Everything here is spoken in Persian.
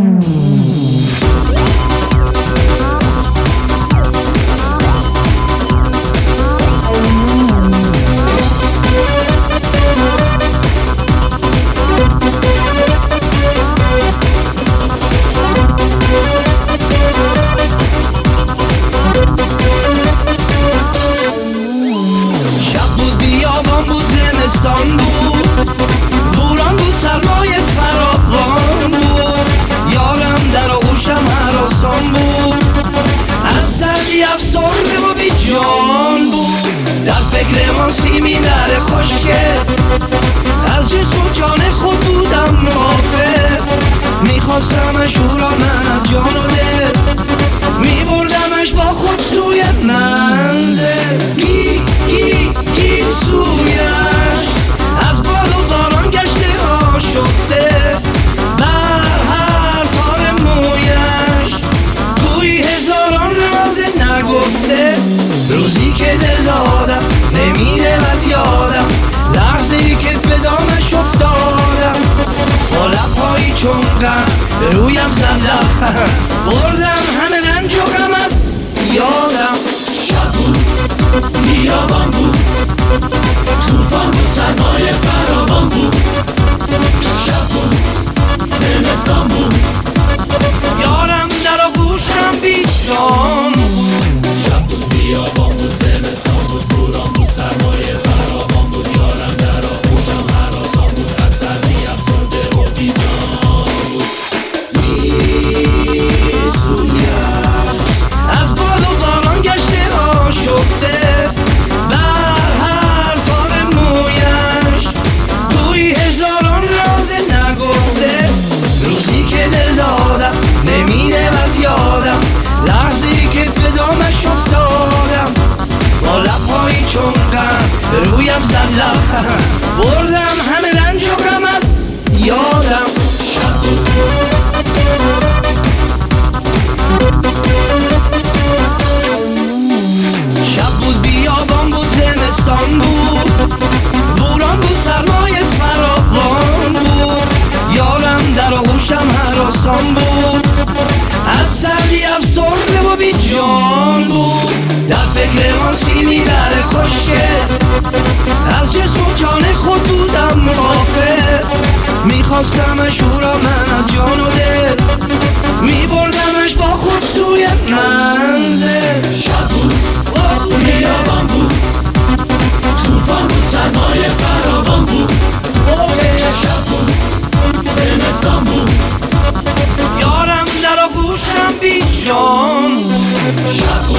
بوران بود سرمای فراوان بود، یارم در آغوشم هراسان بود، از سردی افسرده و بی جان بود، در فکر مانسی در خشکه، از جسم و جان خود بودم غافل، میخواستمش او را من از جان و دل، میبردمش با خود سوی منزل، گی سویش از باد و باران گشته آشفته، بر هر تار مویش گویی هزاران راز نگفته، روزی که دل دادم نمیره از یادم، لحظه‌ای که به دامش افتادم، با لب‌هایی چون غم به رویم زد لبخند، بردم همه رنج و غم از یادم. شب بود، بیابان بود، طوفان بود، سرمایه فراوان بود، شب بود، زمستان بود، یارم در آغوشم بی جان بود. شب بود، بیابان بود، زمستان بود، بوران بود، سرمایه فراوان بود، یارم در آغوشم هراسان بود، از سردی افسرده و بی جان بود. از باد و باران گشته آشفته، بر هر تار مویش گویی هزاران راز نگفته، روزی که دل دادم نمیره از یادم، لحظه‌ای که به دامش افتادم، با لب‌هایی چون غم به رویم زد لبخند، بردم همه رنج و غم از یادم. شب بود، شب بود، بیابان بود، زمستان بود، بوران بود، سرمای فراوان بود، یارم در آغوشم هراسان بود، از سردی افسرده و بی جان بود، در فکر مانسی در خشکه، از جسم و جان خود بودم غافل، میخواستمش او را من از جان و دل، میبردمش با خود سوی منزل. شب بود، بیابان بود، طوفان بود، سرمایه فراوان بود، شب بود، زمستان بود، یارم در آغوشم بی جان. شب